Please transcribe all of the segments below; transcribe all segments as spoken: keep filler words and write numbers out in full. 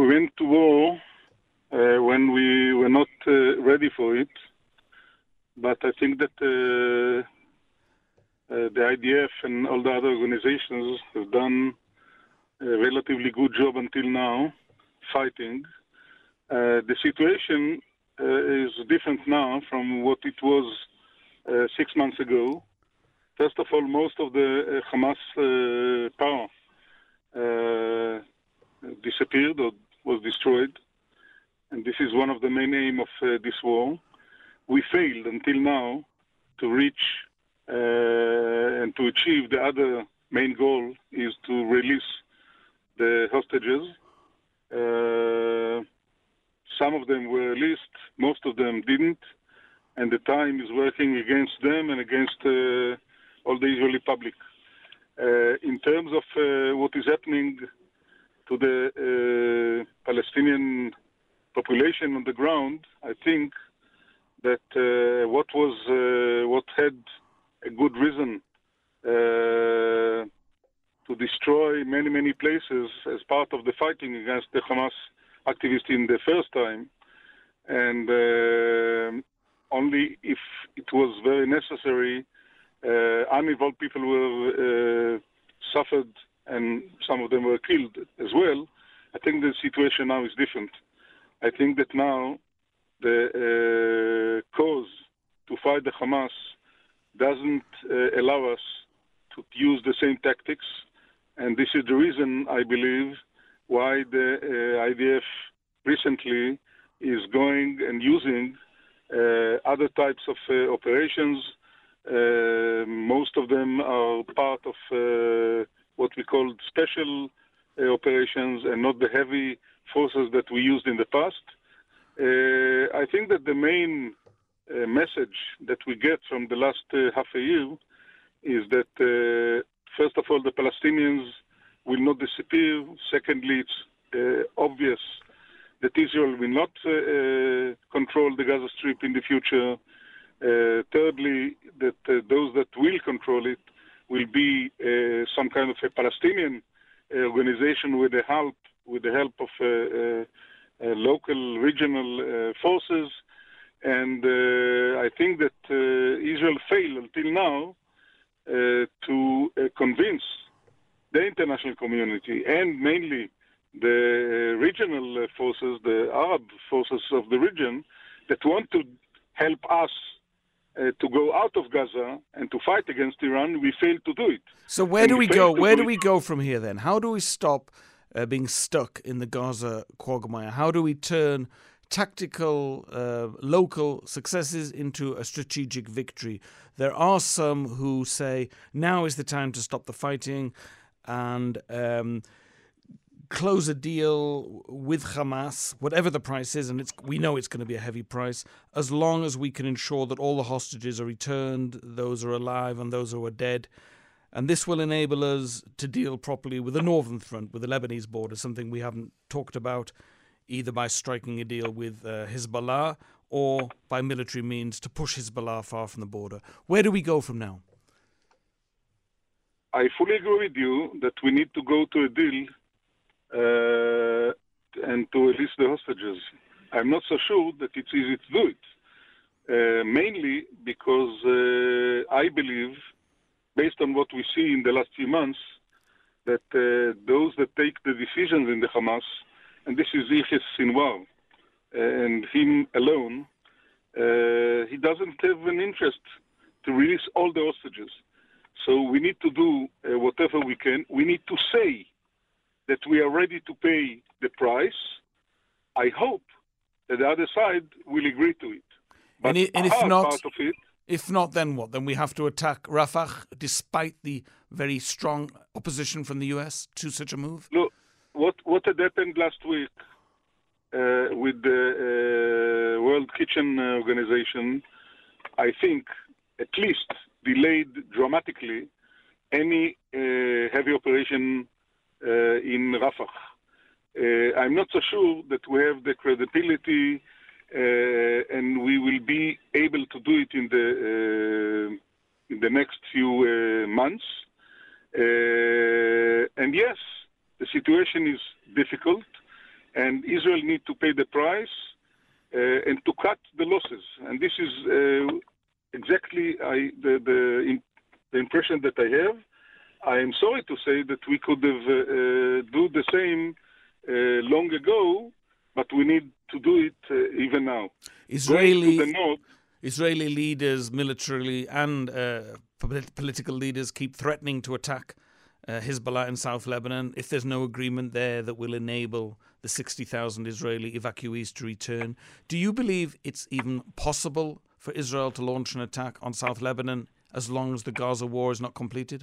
we went to war uh, when we were not uh, ready for it. But I think that uh, uh, the I D F and all the other organizations have done a relatively good job until now fighting. Uh, the situation uh, is different now from what it was uh, six months ago. First of all, most of the uh, Hamas uh, power uh, disappeared or was destroyed. And this is one of the main aims of uh, this war. We failed until now to reach uh, and to achieve the other main goal is to release the hostages. Uh, some of them were released, most of them didn't, and the time is working against them and against uh, all the Israeli public. Uh, in terms of uh, what is happening to the uh, Palestinian population on the ground, I think that uh, what was uh, what had a good reason uh, to destroy many, many places as part of the fighting against the Hamas activists in the first time, and uh, only if it was very necessary, uh, uninvolved people were uh, suffered and some of them were killed as well. I think the situation now is different. I think that now the uh, cause to fight the Hamas doesn't uh, allow us to use the same tactics, and this is the reason, I believe, why the uh, I D F recently is going and using uh, other types of uh, operations. Uh, most of them are part of uh, what we call special uh, operations and not the heavy forces that we used in the past. Uh, I think that the main uh, message that we get from the last uh, half a year is that, uh, first of all, the Palestinians will not disappear. Secondly, it's uh, obvious that Israel will not uh, uh, control the Gaza Strip in the future. Uh, thirdly, that uh, those that will control it will be uh, some kind of a Palestinian uh, organization with the help with the help of uh, uh, uh, local, regional uh, forces. And uh, I think that uh, Israel failed until now uh, to uh, convince the international community and mainly the regional uh, forces, the Arab forces of the region, that want to help us uh, to go out of Gaza and to fight against Iran. We failed to do it. So where and do we, we go? Where do it. we go from here then? How do we stop uh, being stuck in the Gaza quagmire? How do we turn tactical, uh, local successes into a strategic victory? There are some who say now is the time to stop the fighting and um, close a deal with Hamas, whatever the price is, and it's, we know it's going to be a heavy price, as long as we can ensure that all the hostages are returned, those are alive and those who are dead. And this will enable us to deal properly with the northern front, with the Lebanese border, something we haven't talked about, either by striking a deal with uh, Hezbollah or by military means to push Hezbollah far from the border. Where do we go from now? I fully agree with you that we need to go to a deal uh, and to release the hostages. I'm not so sure that it's easy to do it, uh, mainly because uh, I believe, based on what we see in the last few months, that uh, those that take the decisions in the Hamas, and this is Yahya Sinwar, and him alone, uh, he doesn't have an interest to release all the hostages. So we need to do uh, whatever we can. We need to say that we are ready to pay the price. I hope that the other side will agree to it. But and, it, and if our not, part of it, if not, then what? Then we have to attack Rafah, despite the very strong opposition from the U S to such a move? Look, what, what had happened last week uh, with the uh, World Kitchen Organization, I think, at least delayed dramatically any uh, heavy operation uh, in Rafah. Uh, I'm not so sure that we have the credibility uh, and we will be able to do it in the uh, in the next few uh, months. Uh, and yes, the situation is difficult, and and Israel need to pay the price uh, and to cut the losses. And this is uh, exactly I, the, the, in, the impression that I have. I am sorry to say that we could have uh, uh, do the same uh, long ago, but we need to do it uh, even now. Israeli, Going to the north, Israeli leaders, militarily and uh, polit- political leaders, keep threatening to attack uh, Hezbollah in South Lebanon if there's no agreement there that will enable the sixty thousand Israeli evacuees to return. Do you believe it's even possible for Israel to launch an attack on South Lebanon as long as the Gaza war is not completed?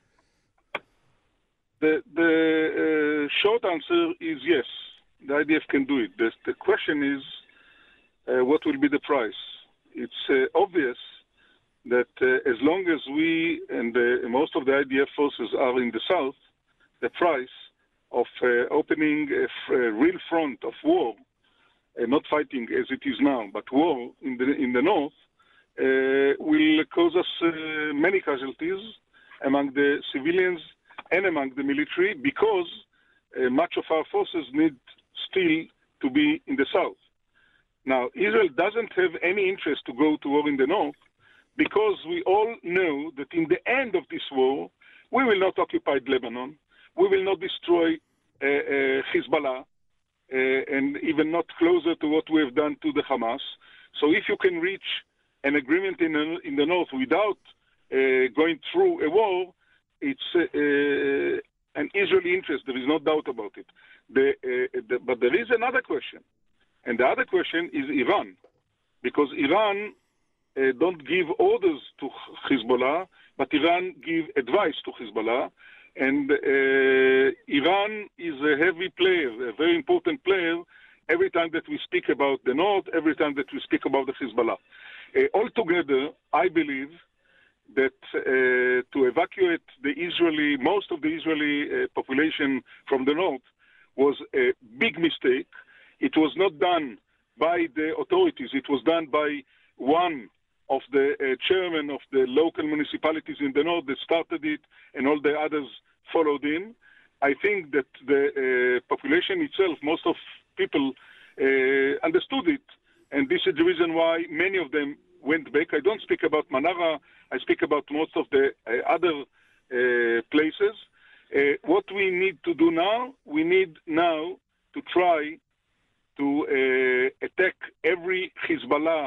The, the uh, short answer is yes. The I D F can do it. The, the question is, uh, what will be the price? It's uh, obvious that uh, as long as we and uh, most of the I D F forces are in the south, the price of uh, opening a, f- a real front of war, uh, not fighting as it is now, but war in the in the north, uh, will cause us uh, many casualties among the civilians and among the military, because uh, much of our forces need still to be in the south. Now, Israel doesn't have any interest to go to war in the north, because we all know that in the end of this war, we will not occupy Lebanon, we will not destroy uh, uh, Hezbollah, uh, and even not closer to what we have done to the Hamas. So if you can reach an agreement in the, in the north without uh, going through a war, it's uh, uh, an Israeli interest. There is no doubt about it. The, uh, the, but there is another question. And the other question is Iran. Because Iran uh, don't give orders to Hezbollah, but Iran give advice to Hezbollah. And uh, Iran is a heavy player, a very important player, every time that we speak about the North, every time that we speak about the Hezbollah. Uh, altogether, I believe that uh, to evacuate the Israeli, most of the Israeli uh, population from the north was a big mistake. It was not done by the authorities. It was done by one of the uh, chairmen of the local municipalities in the north that started it, and all the others followed in. I think that the uh, population itself, most of people uh, understood it, and this is the reason why many of them went back. I don't speak about Manara. I speak about most of the uh, other uh, places. Uh, what we need to do now, we need now to try to uh, attack every Hezbollah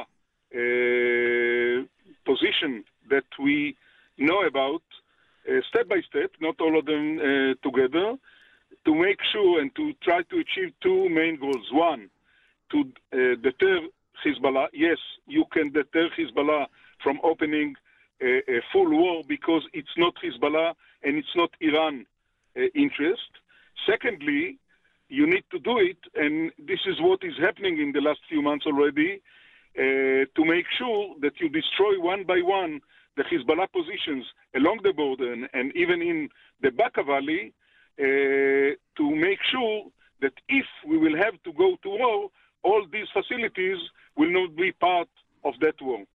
uh, position that we know about, uh, step by step, not all of them uh, together, to make sure and to try to achieve two main goals. One, to uh, deter Hezbollah. Yes, you can deter Hezbollah from opening a, a full war, because it's not Hezbollah and it's not Iran uh, interest. Secondly, you need to do it, and this is what is happening in the last few months already, uh, to make sure that you destroy one by one the Hezbollah positions along the border and, and even in the Bekaa Valley, uh, to make sure that if we will have to go to war, all these facilities will not be part of that war.